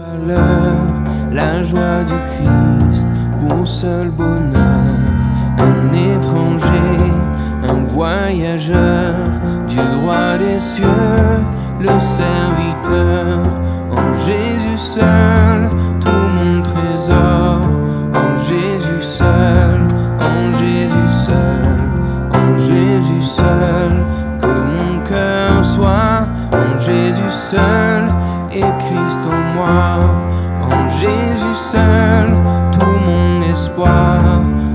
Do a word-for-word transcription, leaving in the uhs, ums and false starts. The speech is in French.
valeur, la joie du Christ, pour seul bonheur, un étranger, un voyageur, du roi des cieux, le serviteur, en Jésus seul, tout mon trésor, en Jésus seul, en Jésus seul, en Jésus seul, que mon cœur soit en Jésus seul, et Christ en moi, en Jésus seul, tout mon espoir,